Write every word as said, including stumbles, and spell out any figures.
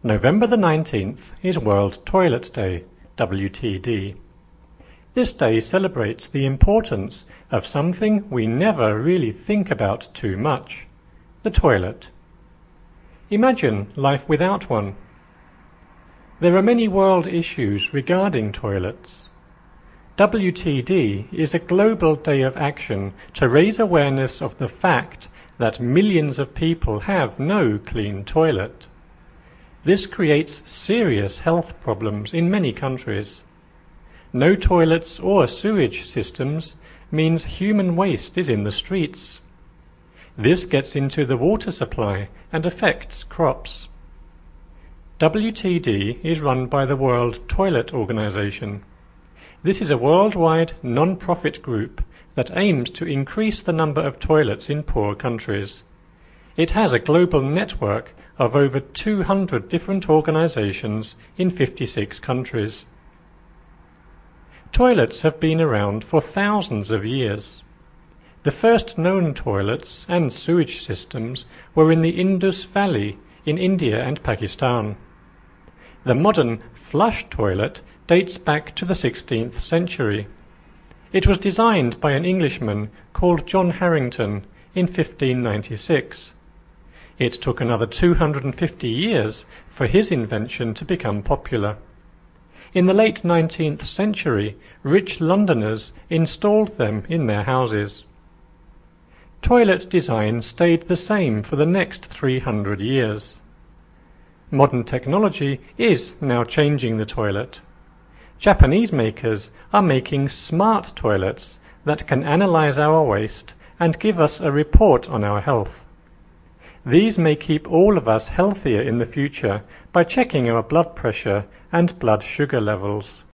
November the nineteenth is World Toilet Day, W T D. This day celebrates the importance of something we never really think about too much, the toilet. Imagine life without one. There are many world issues regarding toilets. W T D is a global day of action to raise awareness of the fact that millions of people have no clean toilet. This creates serious health problems in many countries. No toilets or sewage systems means human waste is in the streets. This gets into the water supply and affects crops. W T D is run by the World Toilet Organization. This is a worldwide non-profit group that aims to increase the number of toilets in poor countries. It has a global network of over two hundred different organizations in fifty-six countries. Toilets have been around for thousands of years. The first known toilets and sewage systems were in the Indus Valley in India and Pakistan. The modern flush toilet dates back to the sixteenth century. It was designed by an Englishman called John Harrington in fifteen ninety-six. It took another two hundred fifty years for his invention to become popular. In the late nineteenth century, rich Londoners installed them in their houses. Toilet design stayed the same for the next three hundred years. Modern technology is now changing the toilet. Japanese makers are making smart toilets that can analyze our waste and give us a report on our health. These may keep all of us healthier in the future by checking our blood pressure and blood sugar levels.